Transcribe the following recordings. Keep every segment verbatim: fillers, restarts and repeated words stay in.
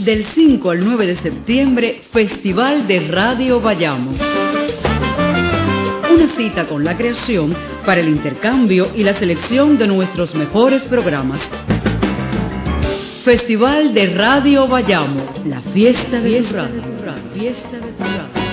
Del cinco al nueve de septiembre, Festival de Radio Bayamo. Una cita con la creación para el intercambio y la selección de nuestros mejores programas. Festival de Radio Bayamo, la fiesta de tu radio. Fiesta de tu radio.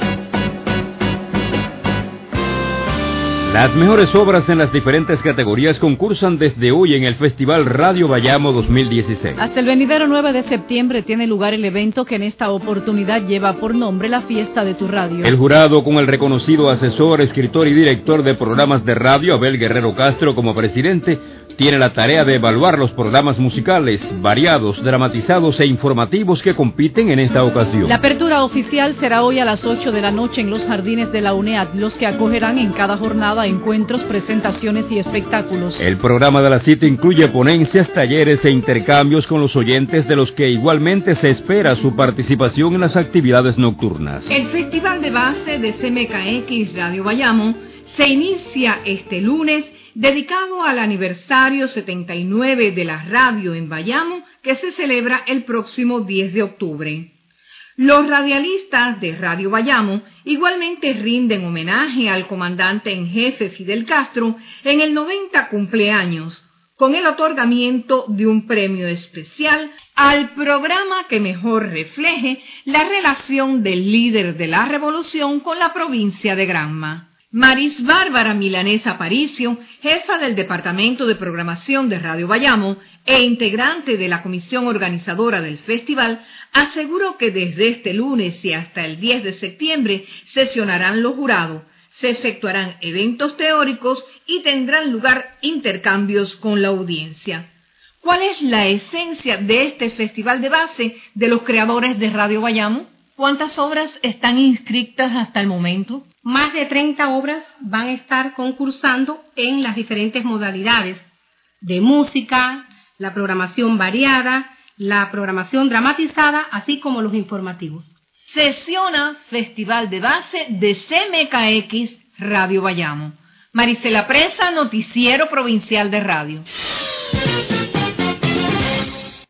Las mejores obras en las diferentes categorías concursan desde hoy en el Festival Radio Bayamo dos mil dieciséis. Hasta el venidero nueve de septiembre tiene lugar el evento que en esta oportunidad lleva por nombre la Fiesta de tu Radio. El jurado, con el reconocido asesor, escritor y director de programas de radio, Abel Guerrero Castro, como presidente, tiene la tarea de evaluar los programas musicales, variados, dramatizados e informativos que compiten en esta ocasión. La apertura oficial será hoy a las ocho de la noche en los jardines de la UNEAD, los que acogerán en cada jornada encuentros, presentaciones y espectáculos. El programa de la cita incluye ponencias, talleres e intercambios con los oyentes, de los que igualmente se espera su participación en las actividades nocturnas. El Festival de Base de C M K X Radio Bayamo se inicia este lunes, dedicado al aniversario setenta y nueve de la radio en Bayamo, que se celebra el próximo diez de octubre. Los radialistas de Radio Bayamo igualmente rinden homenaje al comandante en jefe Fidel Castro en el noventa cumpleaños, con el otorgamiento de un premio especial al programa que mejor refleje la relación del líder de la revolución con la provincia de Granma. Maris Bárbara Milanés Aparicio, jefa del Departamento de Programación de Radio Bayamo e integrante de la comisión organizadora del festival, aseguró que desde este lunes y hasta el diez de septiembre sesionarán los jurados, se efectuarán eventos teóricos y tendrán lugar intercambios con la audiencia. ¿Cuál es la esencia de este festival de base de los creadores de Radio Bayamo? ¿Cuántas obras están inscritas hasta el momento? Más de treinta obras van a estar concursando en las diferentes modalidades de música, la programación variada, la programación dramatizada, así como los informativos. Sesiona Festival de Base de C M K X Radio Bayamo. Marisela Presa, Noticiero Provincial de Radio.